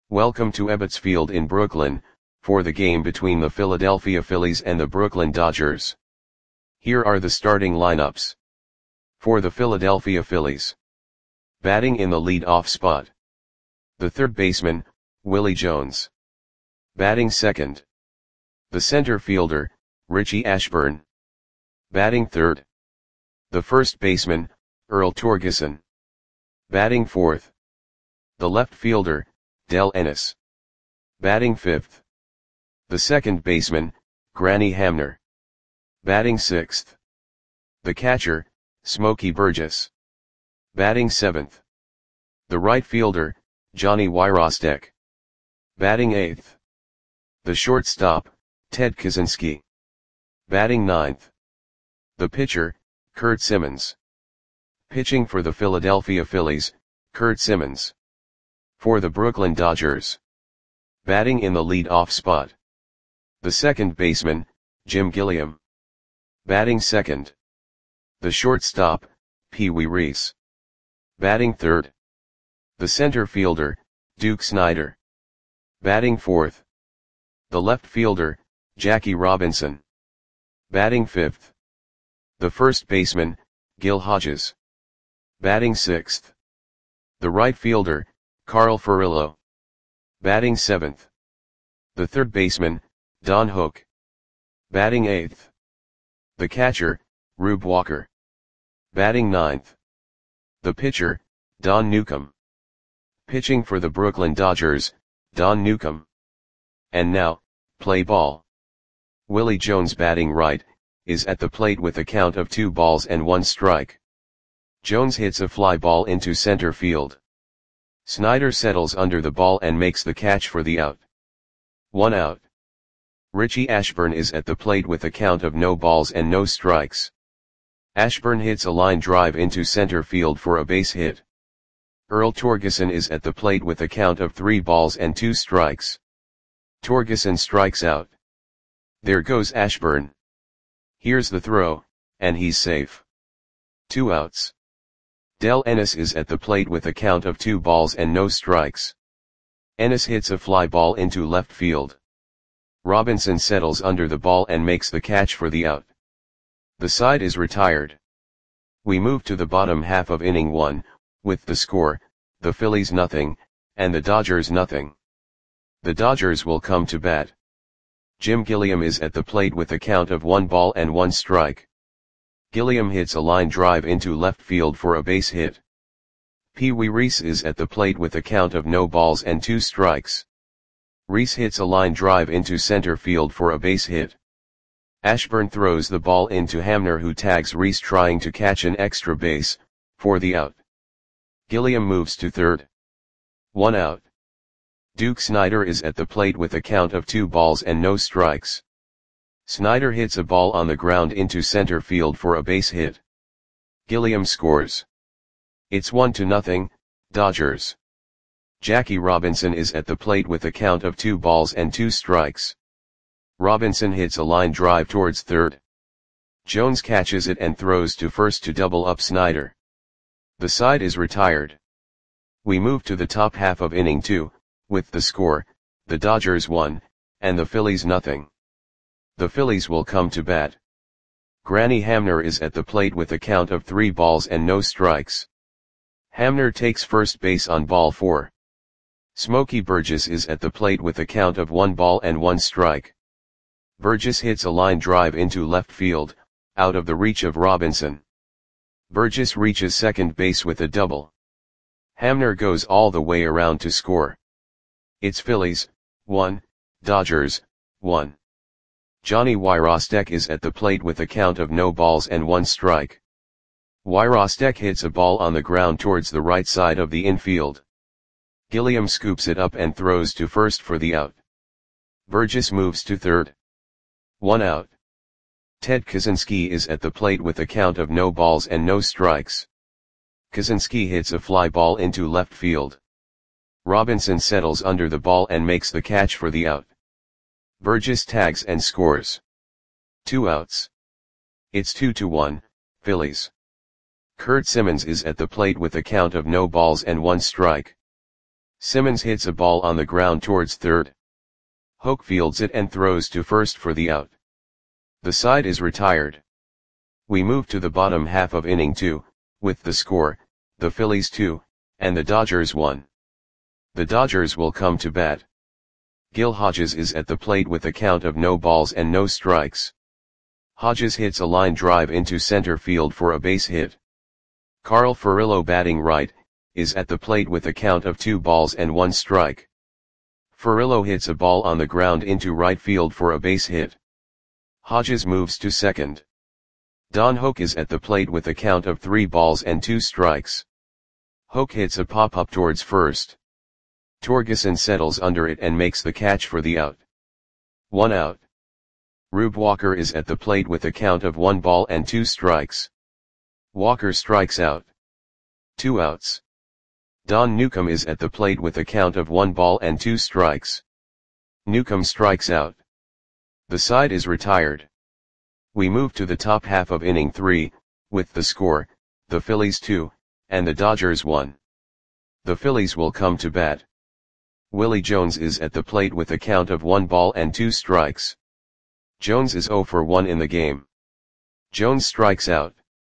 Welcome to Ebbets Field in Brooklyn, for the game between the Philadelphia Phillies and the Brooklyn Dodgers. Here are the starting lineups. For the Philadelphia Phillies. Batting in the lead-off spot. The third baseman, Willie Jones. Batting second. The center fielder, Richie Ashburn. Batting third. The first baseman, Earl Torgeson. Batting fourth. The left fielder, Del Ennis. Batting fifth. The second baseman, Granny Hamner. Batting sixth. The catcher, Smokey Burgess. Batting seventh. The right fielder, Johnny Wyrostek. Batting eighth. The shortstop, Ted Kaczynski. Batting ninth. The pitcher, Curt Simmons. Pitching for the Philadelphia Phillies, Curt Simmons. For the Brooklyn Dodgers. Batting in the lead-off spot. The second baseman, Jim Gilliam. Batting second. The shortstop, Pee Wee Reese. Batting third. The center fielder, Duke Snider. Batting fourth. The left fielder, Jackie Robinson. Batting fifth. The first baseman, Gil Hodges. Batting sixth. The right fielder, Carl Furillo. Batting seventh. The third baseman, Don Hook. Batting eighth. The catcher, Rube Walker. Batting ninth. The pitcher, Don Newcombe. Pitching for the Brooklyn Dodgers, Don Newcombe. And now, play ball. Willie Jones batting right, is at the plate with a count of 2-1 strike. Jones hits a fly ball into center field. Snider settles under the ball and makes the catch for the out. 1 out. Richie Ashburn is at the plate with a count of no balls and no strikes. Ashburn hits a line drive into center field for a base hit. Earl Torgeson is at the plate with a count of 3 balls and 2 strikes. Torgeson strikes out. There goes Ashburn. Here's the throw, and he's safe. 2 outs. Del Ennis is at the plate with a count of 2 balls and no strikes. Ennis hits a fly ball into left field. Robinson settles under the ball and makes the catch for the out. The side is retired. We move to the bottom half of inning 1, with the score, the Phillies nothing, and the Dodgers nothing. The Dodgers will come to bat. Jim Gilliam is at the plate with a count of 1 ball and 1 strike. Gilliam hits a line drive into left field for a base hit. Pee Wee Reese is at the plate with a count of no balls and 2 strikes. Reese hits a line drive into center field for a base hit. Ashburn throws the ball into Hamner, who tags Reese trying to catch an extra base, for the out. Gilliam moves to third. 1 out. Duke Snider is at the plate with a count of 2 balls and no strikes. Snider hits a ball on the ground into center field for a base hit. Gilliam scores. It's 1-0, Dodgers. Jackie Robinson is at the plate with a count of 2 balls and 2 strikes. Robinson hits a line drive towards third. Jones catches it and throws to first to double up Snider. The side is retired. We move to the top half of inning 2, with the score, the Dodgers 1, and the Phillies nothing. The Phillies will come to bat. Granny Hamner is at the plate with a count of 3 balls and no strikes. Hamner takes first base on ball 4. Smokey Burgess is at the plate with a count of 1 ball and 1 strike. Burgess hits a line drive into left field, out of the reach of Robinson. Burgess reaches second base with a double. Hamner goes all the way around to score. It's Phillies 1, Dodgers 1. Johnny Wyrostek is at the plate with a count of no balls and 1 strike. Wyrostek hits a ball on the ground towards the right side of the infield. Gilliam scoops it up and throws to first for the out. Burgess moves to third. 1 out. Ted Kaczynski is at the plate with a count of no balls and no strikes. Kaczynski hits a fly ball into left field. Robinson settles under the ball and makes the catch for the out. Burgess tags and scores. 2 outs. It's 2-1, Phillies. Curt Simmons is at the plate with a count of no balls and 1 strike. Simmons hits a ball on the ground towards third. Hoke fields it and throws to first for the out. The side is retired. We move to the bottom half of inning 2, with the score, the Phillies 2, and the Dodgers 1. The Dodgers will come to bat. Gil Hodges is at the plate with a count of no balls and no strikes. Hodges hits a line drive into center field for a base hit. Carl Furillo, batting right, is at the plate with a count of 2 balls and 1 strike. Furillo hits a ball on the ground into right field for a base hit. Hodges moves to second. Don Hoke is at the plate with a count of 3 balls and 2 strikes. Hoke hits a pop-up towards first. Torgeson settles under it and makes the catch for the out. 1 out. Rube Walker is at the plate with a count of 1 ball and 2 strikes. Walker strikes out. 2 outs. Don Newcomb is at the plate with a count of 1 ball and 2 strikes. Newcomb strikes out. The side is retired. We move to the top half of inning 3, with the score, the Phillies 2, and the Dodgers 1. The Phillies will come to bat. Willie Jones is at the plate with a count of 1 ball and 2 strikes. Jones is 0 for 1 in the game. Jones strikes out.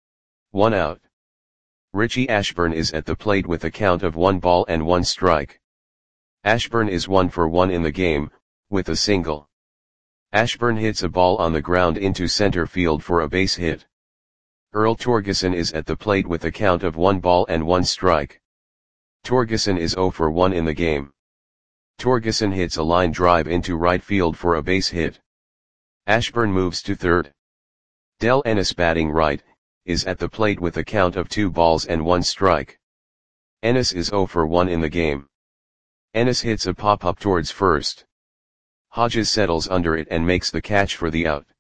1 out. Richie Ashburn is at the plate with a count of 1 ball and 1 strike. Ashburn is 1 for 1 in the game, with a single. Ashburn hits a ball on the ground into center field for a base hit. Earl Torgeson is at the plate with a count of 1 ball and 1 strike. Torgeson is 0 for 1 in the game. Torgeson hits a line drive into right field for a base hit. Ashburn moves to third. Del Ennis, batting right, is at the plate with a count of 2 balls and 1 strike. Ennis is 0 for 1 in the game. Ennis hits a pop-up towards first. Hodges settles under it and makes the catch for the out.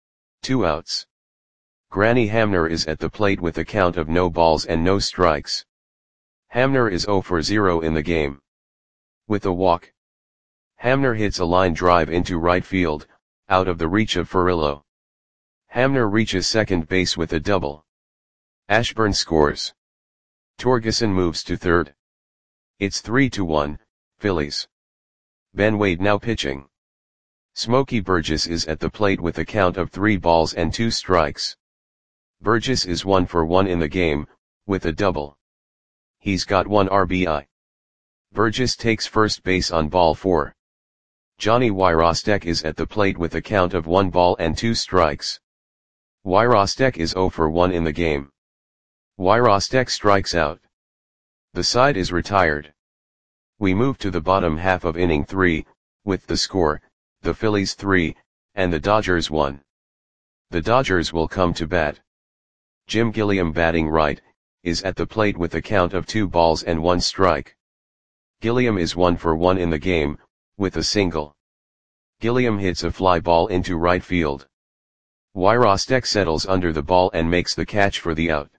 2 outs. Granny Hamner is at the plate with a count of no balls and no strikes. Hamner is 0 for 0 in the game. With a walk. Hamner hits a line drive into right field, out of the reach of Furillo. Hamner reaches second base with a double. Ashburn scores. Torgeson moves to third. It's 3-1, Phillies. Ben Wade now pitching. Smokey Burgess is at the plate with a count of 3 balls and 2 strikes. Burgess is 1 for 1 in the game, with a double. He's got 1 RBI. Burgess takes first base on ball 4. Johnny Wyrostek is at the plate with a count of 1 ball and 2 strikes. Wyrostek is 0 for 1 in the game. Wyrostek strikes out. The side is retired. We move to the bottom half of inning 3, with the score, the Phillies 3, and the Dodgers 1. The Dodgers will come to bat. Jim Gilliam, batting right, is at the plate with a count of 2 balls and 1 strike. Gilliam is 1 for 1 in the game, with a single. Gilliam hits a fly ball into right field. Wyrostek settles under the ball and makes the catch for the out.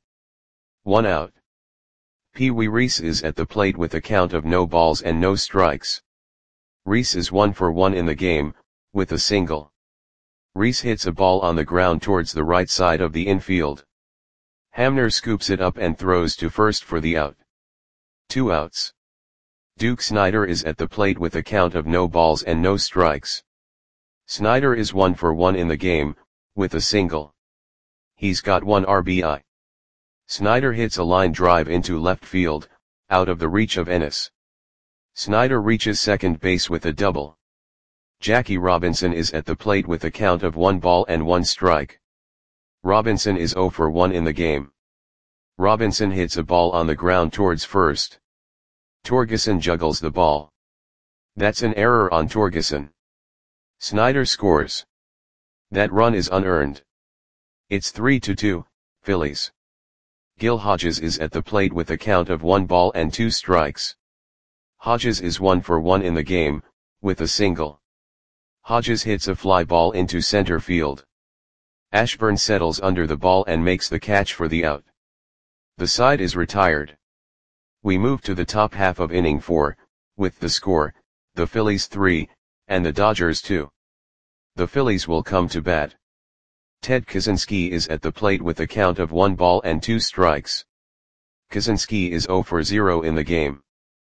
1 out. Pee Wee Reese is at the plate with a count of no balls and no strikes. Reese is 1 for 1 in the game, with a single. Reese hits a ball on the ground towards the right side of the infield. Hamner scoops it up and throws to first for the out. 2 outs. Duke Snider is at the plate with a count of no balls and no strikes. Snider is 1 for 1 in the game, with a single. He's got 1 RBI. Snider hits a line drive into left field, out of the reach of Ennis. Snider reaches second base with a double. Jackie Robinson is at the plate with a count of 1 ball and 1 strike. Robinson is 0 for 1 in the game. Robinson hits a ball on the ground towards first. Torgeson juggles the ball. That's an error on Torgeson. Snider scores. That run is unearned. It's 3-2, Phillies. Gil Hodges is at the plate with a count of 1 ball and 2 strikes. Hodges is 1 for 1 in the game, with a single. Hodges hits a fly ball into center field. Ashburn settles under the ball and makes the catch for the out. The side is retired. We move to the top half of inning 4, with the score, the Phillies 3, and the Dodgers 2. The Phillies will come to bat. Ted Kaczynski is at the plate with a count of 1 ball and 2 strikes. Kaczynski is 0 for 0 in the game.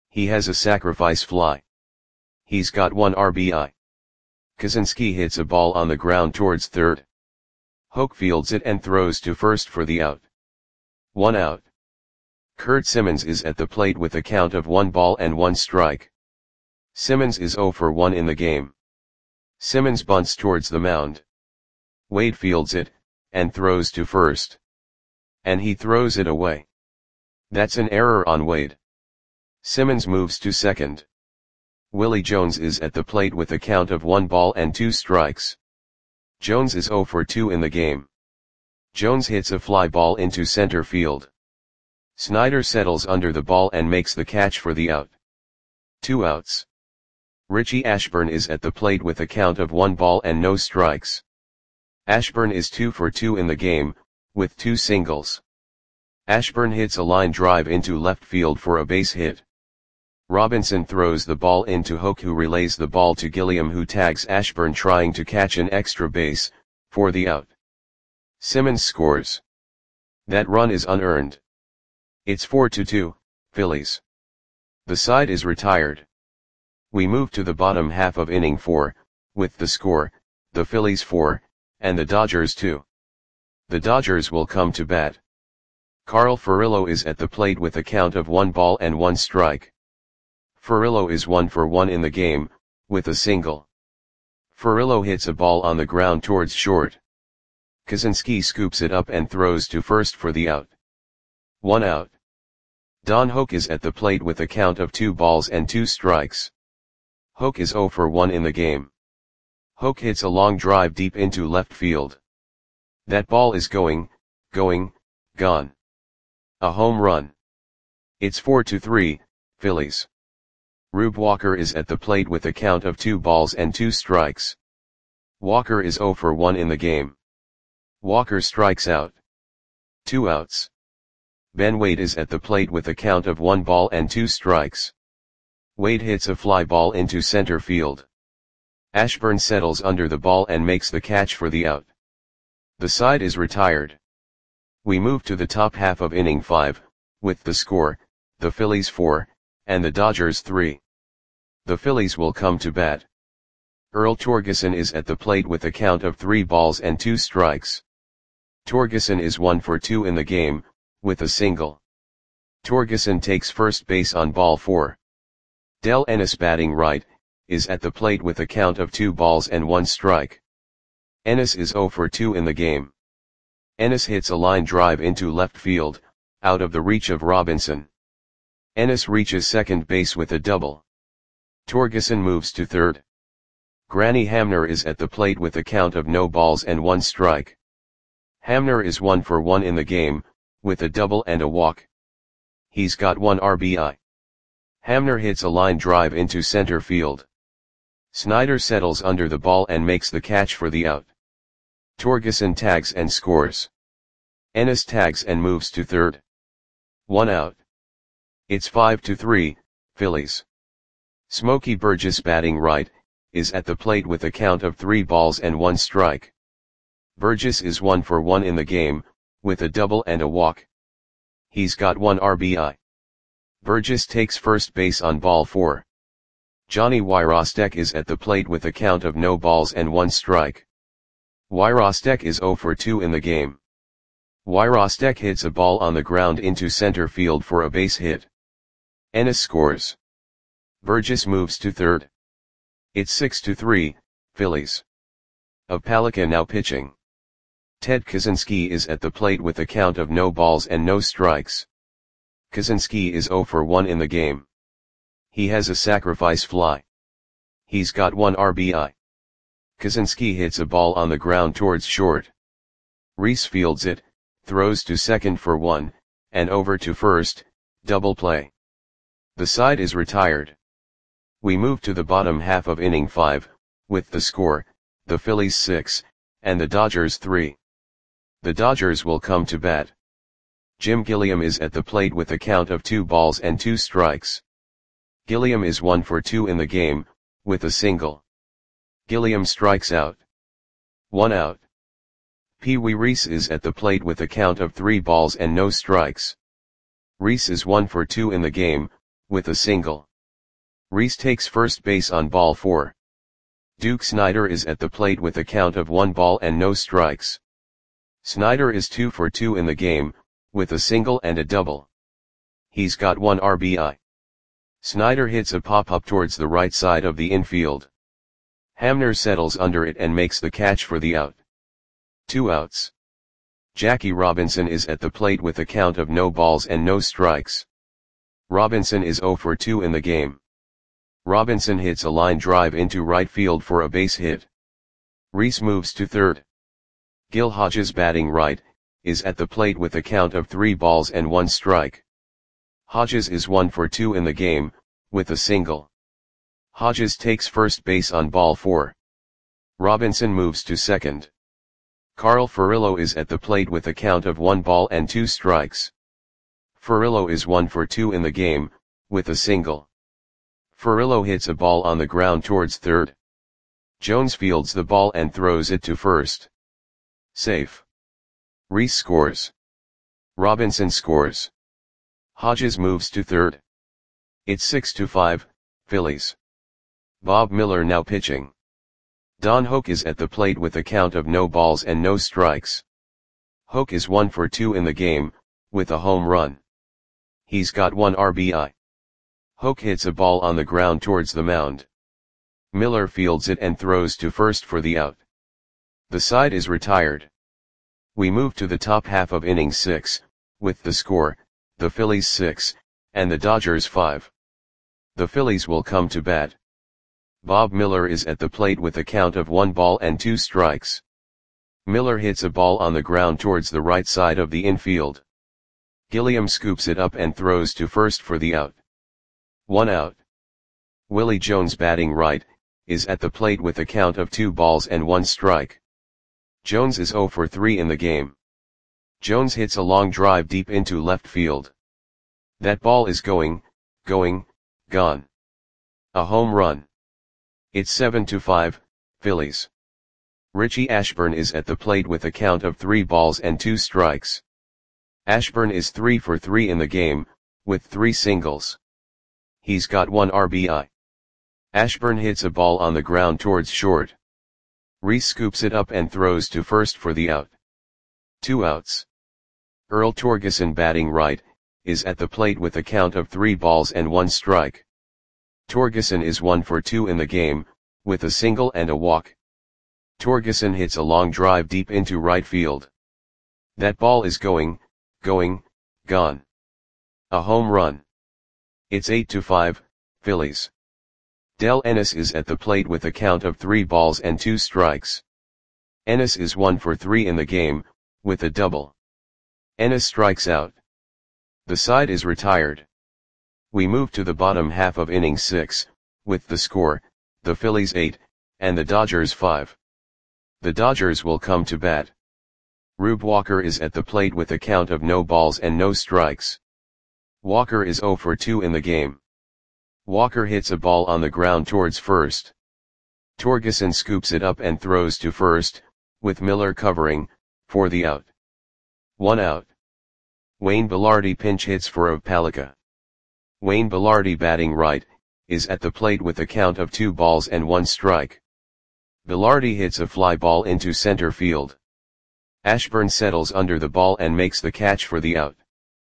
He has a sacrifice fly. He's got 1 RBI. Kaczynski hits a ball on the ground towards third. Hoke fields it and throws to first for the out. 1 out. Kurt Simmons is at the plate with a count of 1 ball and 1 strike. Simmons is 0 for 1 in the game. Simmons bunts towards the mound. Wade fields it, and throws to first. And he throws it away. That's an error on Wade. Simmons moves to second. Willie Jones is at the plate with a count of 1 ball and 2 strikes. Jones is 0 for 2 in the game. Jones hits a fly ball into center field. Snyder settles under the ball and makes the catch for the out. 2 outs. Richie Ashburn is at the plate with a count of 1 ball and no strikes. Ashburn is 2 for 2 in the game, with 2 singles. Ashburn hits a line drive into left field for a base hit. Robinson throws the ball into Hoke, who relays the ball to Gilliam, who tags Ashburn trying to catch an extra base, for the out. Simmons scores. That run is unearned. It's 4-2, Phillies. The side is retired. We move to the bottom half of inning 4, with the score, the Phillies 4, and the Dodgers 2. The Dodgers will come to bat. Carl Furillo is at the plate with a count of 1 ball and 1 strike. Furillo is 1 for 1 in the game, with a single. Furillo hits a ball on the ground towards short. Kaczynski scoops it up and throws to first for the out. 1 out. Don Hoke is at the plate with a count of 2 balls and 2 strikes. Hoke is 0 for 1 in the game. Hoke hits a long drive deep into left field. That ball is gone. A home run. It's 4-3, Phillies. Rube Walker is at the plate with a count of 2 balls and 2 strikes. Walker is 0 for 1 in the game. Walker strikes out. 2 outs. Ben Wade is at the plate with a count of 1 ball and 2 strikes. Wade hits a fly ball into center field. Ashburn settles under the ball and makes the catch for the out. The side is retired. We move to the top half of inning 5, with the score, the Phillies 4, and the Dodgers 3. The Phillies will come to bat. Earl Torgeson is at the plate with a count of 3 balls and 2 strikes. Torgeson is 1 for 2 in the game, with a single. Torgeson takes first base on ball 4. Del Ennis, batting right, is at the plate with a count of 2 balls and 1 strike. Ennis is 0 for 2 in the game. Ennis hits a line drive into left field, out of the reach of Robinson. Ennis reaches second base with a double. Torgeson moves to third. Granny Hamner is at the plate with a count of no balls and 1 strike. Hamner is 1 for 1 in the game, with a double and a walk. He's got 1 RBI. Hamner hits a line drive into center field. Snyder settles under the ball and makes the catch for the out. Torgeson tags and scores. Ennis tags and moves to third. 1 out. It's 5-3, Phillies. Smokey Burgess, batting right, is at the plate with a count of 3 balls and 1 strike. Burgess is 1 for 1 in the game, with a double and a walk. He's got 1 RBI. Burgess takes first base on ball 4. Johnny Wyrostek is at the plate with a count of no balls and 1 strike. Wyrostek is 0 for 2 in the game. Wyrostek hits a ball on the ground into center field for a base hit. Ennis scores. Burgess moves to third. It's 6-3, Phillies. Opalika now pitching. Ted Kaczynski is at the plate with a count of no balls and no strikes. Kaczynski is 0 for 1 in the game. He has a sacrifice fly. He's got 1 RBI. Kaczynski hits a ball on the ground towards short. Reese fields it, throws to second for 1, and over to first, double play. The side is retired. We move to the bottom half of inning 5, with the score, the Phillies 6, and the Dodgers 3. The Dodgers will come to bat. Jim Gilliam is at the plate with a count of 2 balls and 2 strikes. Gilliam is 1 for 2 in the game, with a single. Gilliam strikes out. 1 out. Pee Wee Reese is at the plate with a count of 3 balls and no strikes. Reese is 1 for 2 in the game, with a single. Rhys takes first base on ball 4. Duke Snider is at the plate with a count of 1 ball and no strikes. Snider is 2 for 2 in the game, with a single and a double. He's got 1 RBI. Snider hits a pop-up towards the right side of the infield. Hamner settles under it and makes the catch for the out. 2 outs. Jackie Robinson is at the plate with a count of no balls and no strikes. Robinson is 0 for 2 in the game. Robinson hits a line drive into right field for a base hit. Rhys moves to third. Gil Hodges, batting right, is at the plate with a count of 3 balls and 1 strike. Hodges is 1 for 2 in the game, with a single. Hodges takes first base on ball 4. Robinson moves to second. Carl Furillo is at the plate with a count of 1 ball and 2 strikes. Furillo is 1 for 2 in the game, with a single. Furillo hits a ball on the ground towards third. Jones fields the ball and throws it to first. Safe. Rhys scores. Robinson scores. Hodges moves to third. It's 6-5, Phillies. Bob Miller now pitching. Don Hoak is at the plate with a count of no balls and no strikes. Hoak is 1 for 2 in the game, with a home run. He's got 1 RBI. Hoak hits a ball on the ground towards the mound. Miller fields it and throws to first for the out. The side is retired. We move to the top half of inning 6, with the score, the Phillies 6, and the Dodgers 5. The Phillies will come to bat. Bob Miller is at the plate with a count of 1 ball and 2 strikes. Miller hits a ball on the ground towards the right side of the infield. Gilliam scoops it up and throws to first for the out. 1 out. Willie Jones, batting right, is at the plate with a count of 2 balls and 1 strike. Jones is 0 for 3 in the game. Jones hits a long drive deep into left field. That ball is going, gone. A home run. It's 7-5, Phillies. Richie Ashburn is at the plate with a count of 3 balls and 2 strikes. Ashburn is 3 for 3 in the game, with 3 singles. He's got 1 RBI. Ashburn hits a ball on the ground towards short. Rhys scoops it up and throws to first for the out. 2 outs. Earl Torgeson, batting right, is at the plate with a count of 3 balls and 1 strike. Torgeson is 1 for 2 in the game, with a single and a walk. Torgeson hits a long drive deep into right field. That ball is going, gone. A home run. It's 8-5, Phillies. Del Ennis is at the plate with a count of 3 balls and 2 strikes. Ennis is 1 for 3 in the game, with a double. Ennis strikes out. The side is retired. We move to the bottom half of inning 6, with the score, the Phillies 8, and the Dodgers 5. The Dodgers will come to bat. Rube Walker is at the plate with a count of no balls and no strikes. Walker is 0 for 2 in the game. Walker hits a ball on the ground towards first. Torgeson scoops it up and throws to first, with Miller covering, for the out. 1 out. Wayne Belardi pinch hits for Palika. Wayne Belardi, batting right, is at the plate with a count of 2 balls and 1 strike. Belardi hits a fly ball into center field. Ashburn settles under the ball and makes the catch for the out.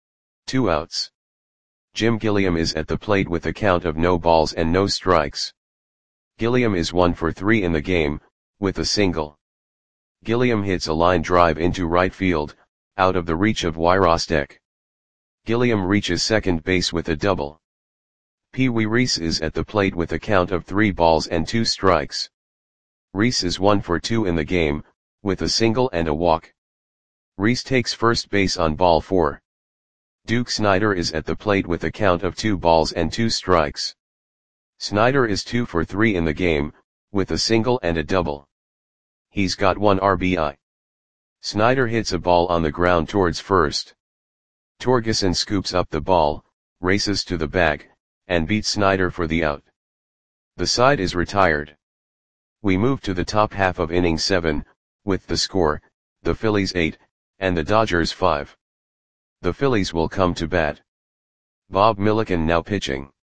2 outs. Jim Gilliam is at the plate with a count of no balls and no strikes. Gilliam is 1 for 3 in the game, with a single. Gilliam hits a line drive into right field, out of the reach of Wyrostek. Gilliam reaches second base with a double. Pee Wee Reese is at the plate with a count of 3 balls and 2 strikes. Reese is 1 for 2 in the game, with a single and a walk. Reese takes first base on ball 4. Duke Snider is at the plate with a count of 2 balls and 2 strikes. Snider is 2 for 3 in the game, with a single and a double. He's got 1 RBI. Snider hits a ball on the ground towards first. Torgeson scoops up the ball, races to the bag, and beats Snider for the out. The side is retired. We move to the top half of inning 7, with the score, the Phillies 8, and the Dodgers 5. The Phillies will come to bat. Bob Milliken now pitching.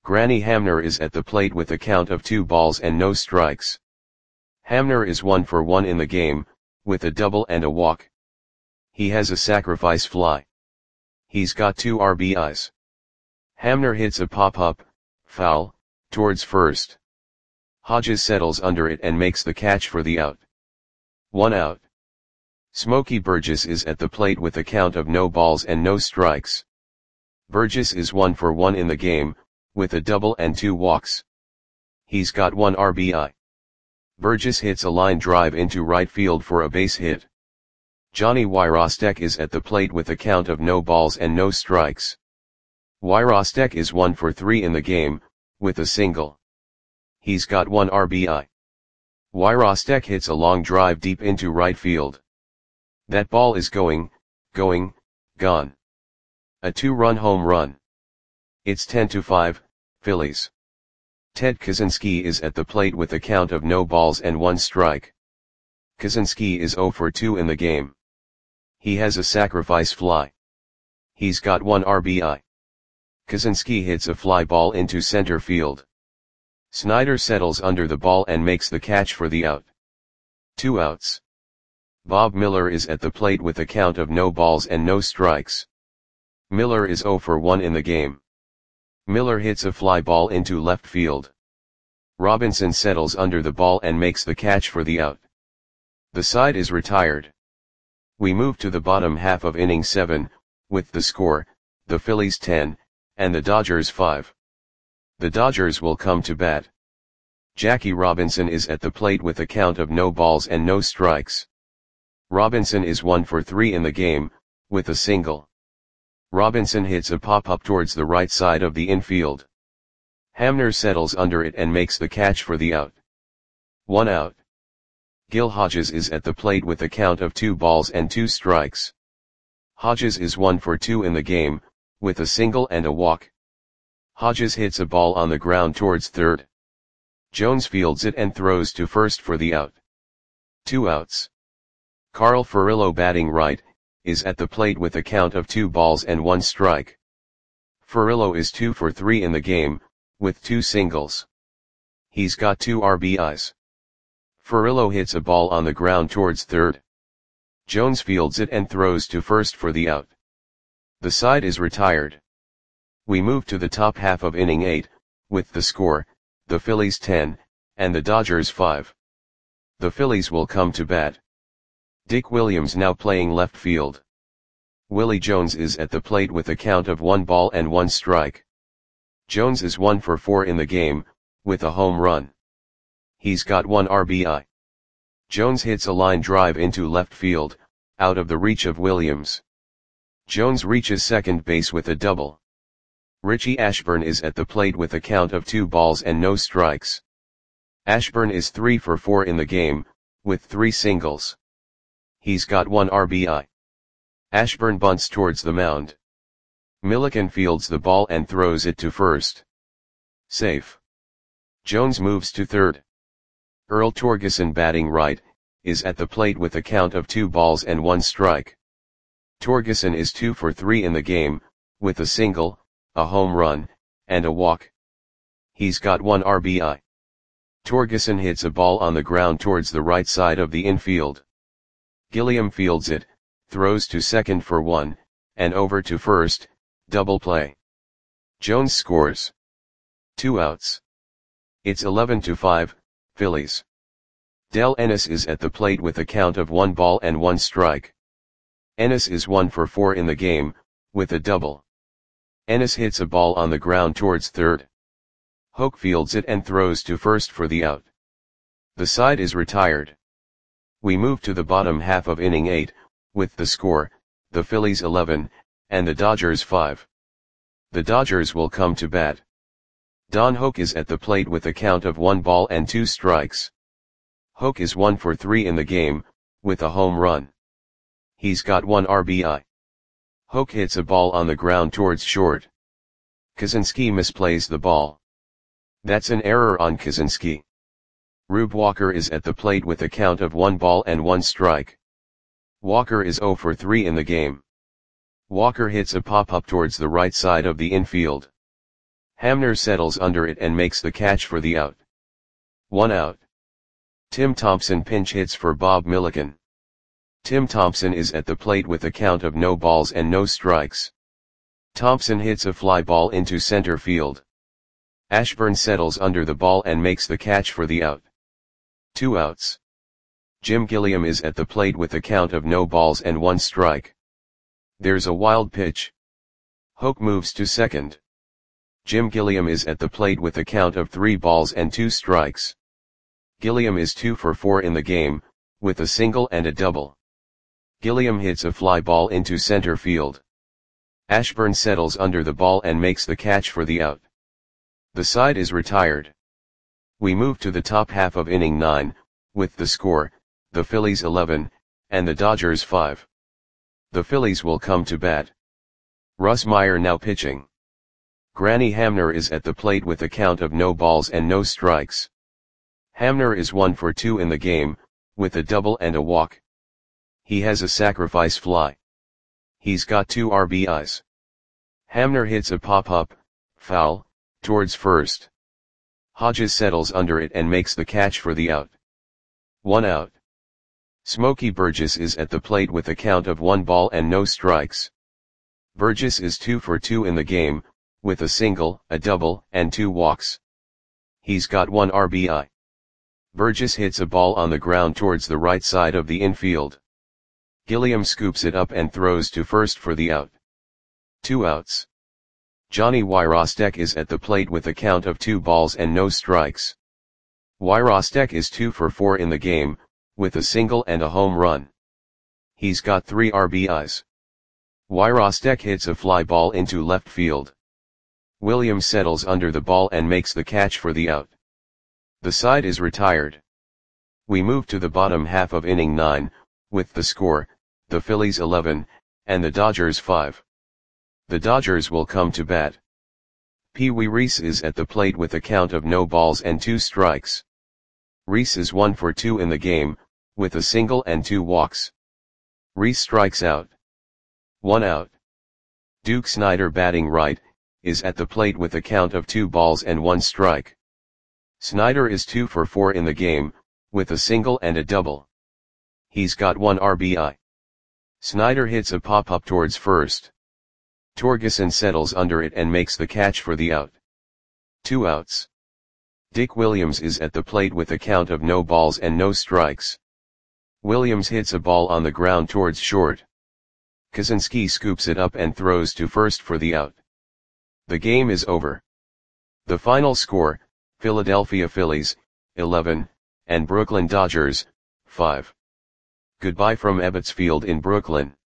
Granny Hamner is at the plate with a count of 2 balls and no strikes. Hamner is 1 for 1 in the game, with a double and a walk. He has a sacrifice fly. He's got 2 RBIs. Hamner hits a pop-up, foul, towards first. Hodges settles under it and makes the catch for the out. 1 out. Smokey Burgess is at the plate with a count of no balls and no strikes. Burgess is 1 for 1 in the game, with a double and 2 walks. He's got 1 RBI. Burgess hits a line drive into right field for a base hit. Johnny Wyrostek is at the plate with a count of no balls and no strikes. Wyrostek is 1 for 3 in the game, with a single. He's got 1 RBI. Wyrostek hits a long drive deep into right field. That ball is gone. A 2-run home run. It's 10-5, Phillies. Ted Kaczynski is at the plate with a count of no balls and 1 strike. Kaczynski is 0 for 2 in the game. He has a sacrifice fly. He's got 1 RBI. Kaczynski hits a fly ball into center field. Snyder settles under the ball and makes the catch for the out. 2 outs. Bob Miller is at the plate with a count of no balls and no strikes. Miller is 0 for 1 in the game. Miller hits a fly ball into left field. Robinson settles under the ball and makes the catch for the out. The side is retired. We move to the bottom half of inning 7, with the score, the Phillies 10, and the Dodgers 5. The Dodgers will come to bat. Jackie Robinson is at the plate with a count of no balls and no strikes. Robinson is 1 for 3 in the game, with a single. Robinson hits a pop-up towards the right side of the infield. Hamner settles under it and makes the catch for the out. 1 out. Gil Hodges is at the plate with a count of 2 balls and 2 strikes. Hodges is 1 for 2 in the game, with a single and a walk. Hodges hits a ball on the ground towards third. Jones fields it and throws to first for the out. 2 outs. Carl Furillo, batting right, is at the plate with a count of 2 balls and 1 strike. Furillo is 2 for 3 in the game, with 2 singles. He's got 2 RBIs. Furillo hits a ball on the ground towards third. Jones fields it and throws to first for the out. The side is retired. We move to the top half of inning 8, with the score, the Phillies 10, and the Dodgers 5. The Phillies will come to bat. Dick Williams now playing left field. Willie Jones is at the plate with a count of 1 ball and 1 strike. Jones is 1 for 4 in the game, with a home run. He's got 1 RBI. Jones hits a line drive into left field, out of the reach of Williams. Jones reaches second base with a double. Richie Ashburn is at the plate with a count of 2 balls and no strikes. Ashburn is 3 for 4 in the game, with 3 singles. He's got 1 RBI. Ashburn bunts towards the mound. Milliken fields the ball and throws it to first. Safe. Jones moves to third. Earl Torgeson, batting right, is at the plate with a count of 2 balls and 1 strike. Torgeson is 2 for 3 in the game, with a single, a home run, and a walk. He's got 1 RBI. Torgeson hits a ball on the ground towards the right side of the infield. Gilliam fields it, throws to second for 1, and over to first, double play. Jones scores. 2 outs. It's 11-5, Phillies. Del Ennis is at the plate with a count of 1 ball and 1 strike. Ennis is 1 for 4 in the game, with a double. Ennis hits a ball on the ground towards third. Hoke fields it and throws to first for the out. The side is retired. We move to the bottom half of inning 8, with the score, the Phillies 11, and the Dodgers 5. The Dodgers will come to bat. Don Hoke is at the plate with a count of 1 ball and 2 strikes. Hoke is 1 for 3 in the game, with a home run. He's got 1 RBI. Hoke hits a ball on the ground towards short. Kaczynski misplays the ball. That's an error on Kaczynski. Rube Walker is at the plate with a count of 1 ball and 1 strike. Walker is 0 for 3 in the game. Walker hits a pop-up towards the right side of the infield. Hamner settles under it and makes the catch for the out. 1 out. Tim Thompson pinch hits for Bob Milliken. Tim Thompson is at the plate with a count of no balls and no strikes. Thompson hits a fly ball into center field. Ashburn settles under the ball and makes the catch for the out. 2 outs. Jim Gilliam is at the plate with a count of no balls and 1 strike. There's a wild pitch. Hoke moves to second. Jim Gilliam is at the plate with a count of 3 balls and 2 strikes. Gilliam is 2 for 4 in the game, with a single and a double. Gilliam hits a fly ball into center field. Ashburn settles under the ball and makes the catch for the out. The side is retired. We move to the top half of inning 9, with the score, the Phillies 11, and the Dodgers 5. The Phillies will come to bat. Russ Meyer now pitching. Granny Hamner is at the plate with a count of no balls and no strikes. Hamner is 1 for 2 in the game, with a double and a walk. He has a sacrifice fly. He's got 2 RBIs. Hamner hits a pop-up, foul, towards first. Hodges settles under it and makes the catch for the out. 1 out. Smokey Burgess is at the plate with a count of 1 ball and no strikes. Burgess is 2 for 2 in the game, with a single, a double, and 2 walks. He's got 1 RBI. Burgess hits a ball on the ground towards the right side of the infield. Gilliam scoops it up and throws to first for the out. 2 outs. Johnny Wyrostek is at the plate with a count of 2 balls and no strikes. Wyrostek is 2 for 4 in the game, with a single and a home run. He's got 3 RBIs. Wyrostek hits a fly ball into left field. Williams settles under the ball and makes the catch for the out. The side is retired. We move to the bottom half of inning 9, with the score, the Phillies 11, and the Dodgers 5. The Dodgers will come to bat. Pee Wee Reese is at the plate with a count of no balls and 2 strikes. Reese is 1 for 2 in the game, with a single and 2 walks. Reese strikes out. 1 out. Duke Snider, batting right, is at the plate with a count of 2 balls and 1 strike. Snider is 2 for 4 in the game, with a single and a double. He's got 1 RBI. Snider hits a pop-up towards first. Torgeson settles under it and makes the catch for the out. 2 outs. Dick Williams is at the plate with a count of no balls and no strikes. Williams hits a ball on the ground towards short. Kaczynski scoops it up and throws to first for the out. The game is over. The final score, Philadelphia Phillies, 11, and Brooklyn Dodgers, 5. Goodbye from Ebbets Field in Brooklyn.